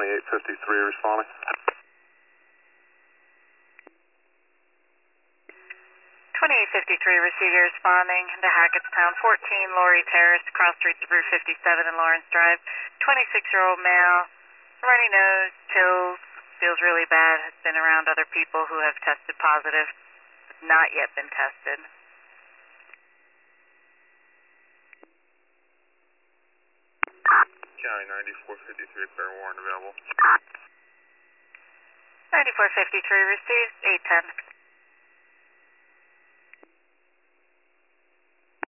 2853 responding. 2853, receiver responding to Hackettstown, 14 Laurie Terrace, cross streets of Route 57 and Lawrence Drive. 26-year-old male, runny nose, chills, feels really bad, has been around other people who have tested positive, has not yet been tested. County 9453, clear warrant available. 9453 received, 810.